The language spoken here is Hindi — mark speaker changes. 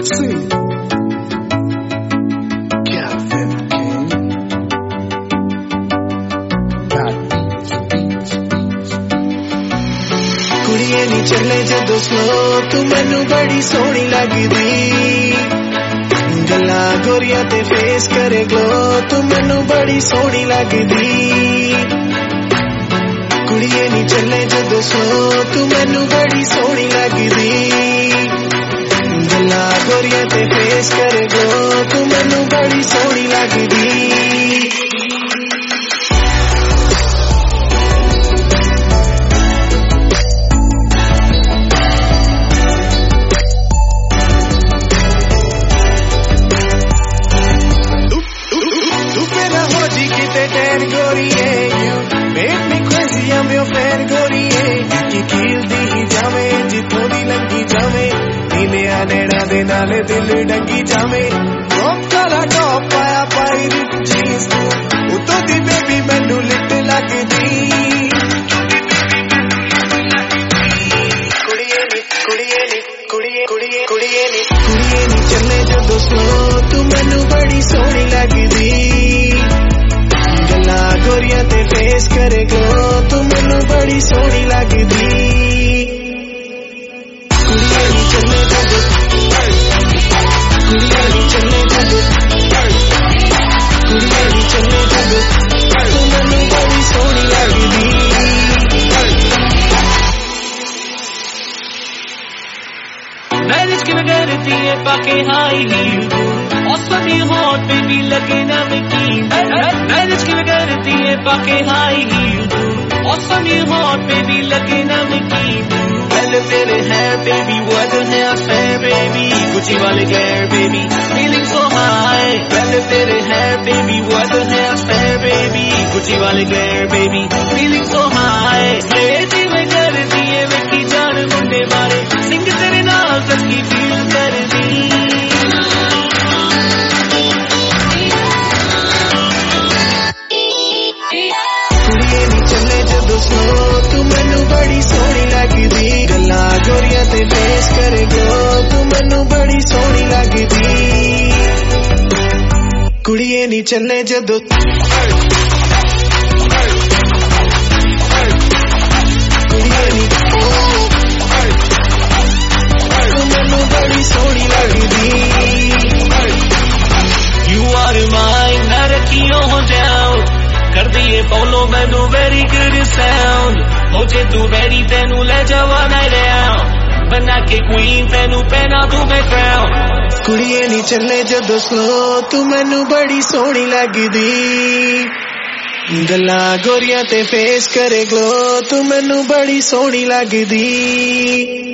Speaker 1: कुड़िए नी चले जदों स्लो तू मैनू बड़ी सोहनी लगदी गल्लां गोरिया ते फेस करे ग्लो तू मैनू बड़ी सोहनी लगदी कुड़िए नी चले जदों स्लो तू मैनू बड़ी सोहनी लगदी गल्लां गोरिया ते फेस करे ग्लो तू मैनू बड़ी सोहनी लगदी नाले दिल डंगी जावे काला टॉप पाया पाई जींस उतो दी बेबी मैनू लिट लगदी कुड़िए नी चले जदों स्लो तू मैनू बड़ी सोहनी लगदी गल्लां गोरिया ते फेस करे ग्लो तू मैनू बड़ी सोहनी लगदी कुड़िए नी चले जदों
Speaker 2: पाके high heel awesome you hot baby लगे ना मकीन मैनेज के करती है पाके high heel awesome you hot baby लगे ना मकीन पहले तेरे है baby what है affair baby गुची वाले गैर baby feeling so high पहले तेरे है baby what है affair baby गुची वाले गैर baby feeling so high crazy में करती है विकी जान मुंडे मारे सिंग तेरे नाल तक की फील कर दी
Speaker 1: कुड़िए नी चले जदों स्लो तू मैनू बड़ी सोहनी लगदी गल्लां गोरिया ते फेस करे ग्लो तू मैनू बड़ी सोहनी लगदी कुड़िए नी चले जदों
Speaker 2: बोलो मैनू वेरी गुड साउंड हो जे तू रेडी तेनू ले जावा नाइट आउट बना के क्वीन तेनू पहना दूं मैं क्राउन
Speaker 1: कुड़िए नी चले जदों स्लो तू मैनू बड़ी सोहनी लगदी गल्लां गोरिया ते फेस करे ग्लो तू मैनू बड़ी सोहनी लगदी